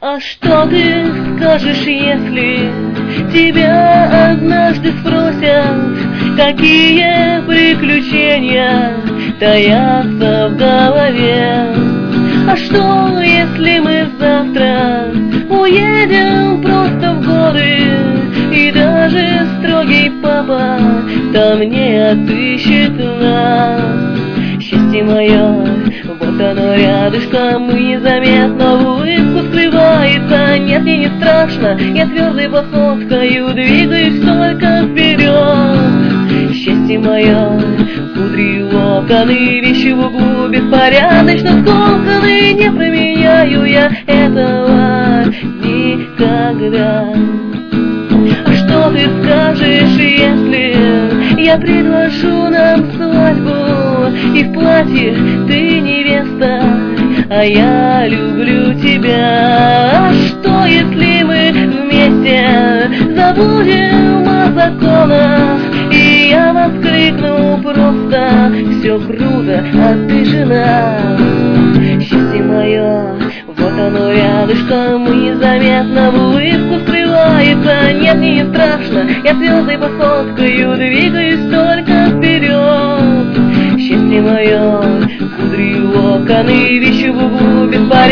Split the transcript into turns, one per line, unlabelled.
А что ты скажешь, если тебя однажды спросят, какие приключения таятся в голове? А что, если мы завтра уедем просто в горы, и даже строгий папа там не отыщет нас? Счастье мое, вот оно рядышком, и незаметно в улыбку скрывается. Нет, мне не страшно, я твердой походкою двигаюсь только вперед. Счастье мое, кудри локоны, вещи в углу беспорядочно скомканы, не променяю я этого никогда. А что ты скажешь, если я предложу нам свадьбу, и в платье ты невеста, а я люблю тебя? А что, если мы вместе забудем о законах, и я воскликну просто: все круто, а ты жена? Счастье мое, вот оно рядышком, и незаметно в улыбку скрывается. Нет, мне не страшно, я твердой походкою двигаюсь только вперед. Счастье мое, кудри локоны, вещи в углу беспорядочно